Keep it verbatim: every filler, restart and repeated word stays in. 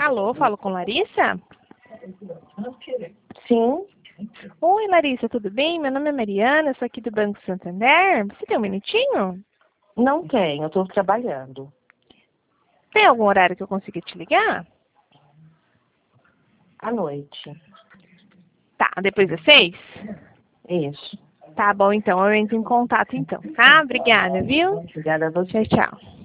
Alô, falo com Larissa? Sim, Oi, Larissa, tudo bem? Meu nome é Mariana, eu sou aqui do Banco Santander. Você tem um minutinho? não tenho, eu estou trabalhando. Tem algum horário que eu consiga te ligar? À noite. Tá, depois das seis? Isso. Tá bom, então, eu entro em contato então, tá? Obrigada, viu? Obrigada a você. Tchau, tchau.